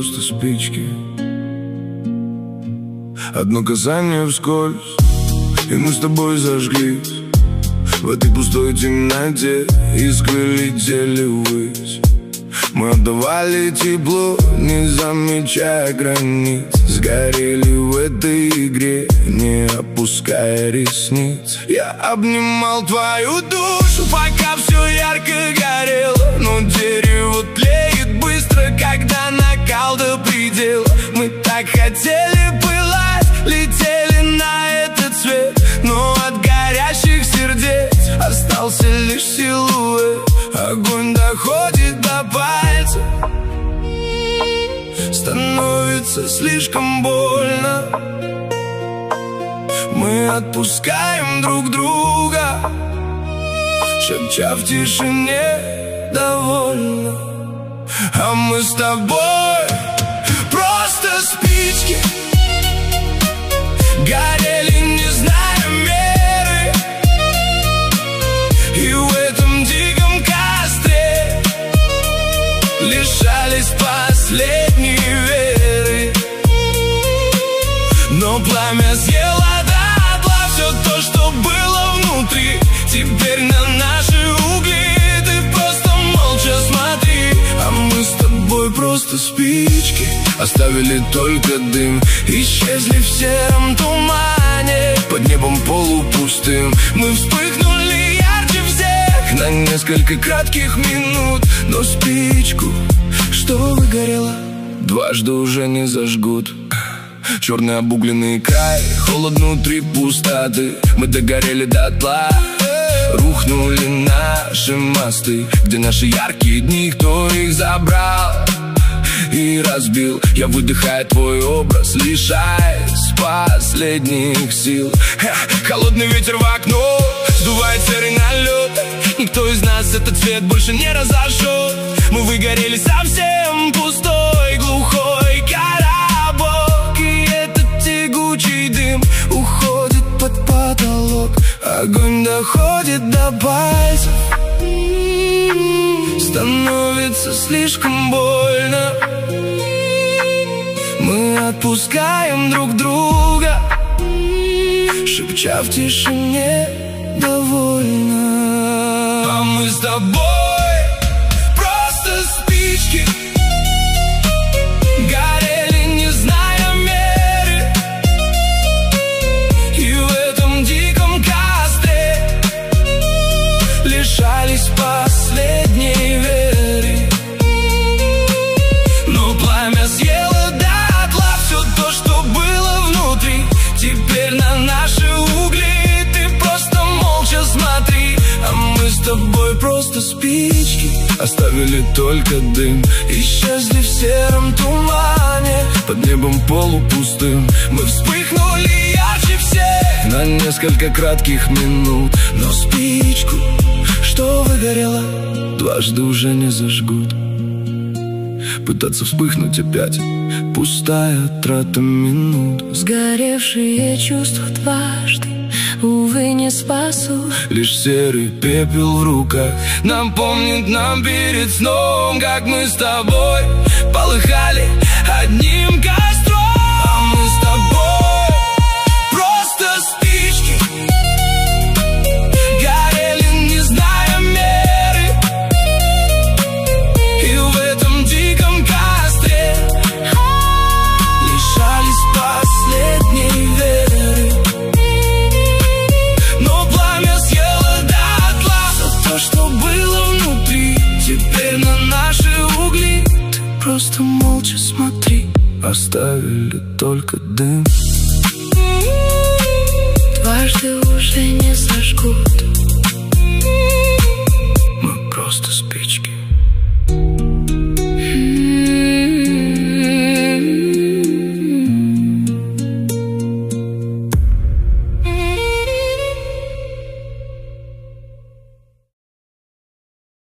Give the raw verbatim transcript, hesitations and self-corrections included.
просто спички. Одно касание вскользь, и мы с тобой зажглись. В этой пустой темноте искры летели ввысь. Мы отдавали тепло, не замечая границ. Сгорели в этой игре, не опуская ресниц. Я обнимал твою душу, пока все ярко горело. Но дерево тлеет быстро, когда накал до предела. Мы так хотели пылать, летели на этот свет, но от горящих сердец остался лишь силуэт. Огонь доходит до пальца, становится слишком больно. Мы отпускаем друг друга, шепча в тишине довольно. А мы с тобой просто спички, горели, не зная меры. И в этом диком костре лишались последней веры. Но пламя съело дотла все то, что было внутри. Теперь на наши угли ты просто молча смотри. А мы с тобой просто спички, оставили только дым. Исчезли в сером тумане, под небом полупустым. Мы вспыхнули ярче всех на несколько кратких минут. Но спичку, что выгорела, дважды уже не зажгут. Черный обугленный край, холод внутри пустоты. Мы догорели дотла, рухнули наши мосты. Где наши яркие дни, кто их забрал и разбил? Я выдыхаю твой образ, лишаясь последних сил. Ха, холодный ветер в окно сдувает серый налет. Никто из нас этот цвет больше не разожжет. Мы выгорели совсем, пустой, глухой коробок. И этот тягучий дым уходит под потолок. Огонь доходит до пальцев, становится слишком больно. Мы отпускаем друг друга, шепча в тишине довольно. А мы с тобой просто спички, горели, не зная меры. И в этом диком костре лишались последней веры. Но пламя съело дотла все то, что было внутри. Теперь на наши угли ты просто молча смотри. А мы с тобой просто спички, оставили только дым. Исчезли в сером тумане, под небом полупустым. Мы вспыхнули ярче всех на несколько кратких минут. Но спичку, что выгорела, дважды уже не зажгут. Пытаться вспыхнуть опять — пустая трата минут. Сгоревшие чувства дважды, увы, не спасут. Лишь серый пепел в руках напомнит нам перед сном, как мы с тобой полыхали одним костром. А мы с тобой просто спички, горели, не зная меры. И в этом диком костре лишались последней веры. Но пламя съело дотла все то, что было внутри. Теперь на наши угли ты просто молча смотри. Оставили только дым, дважды уже не зажгут.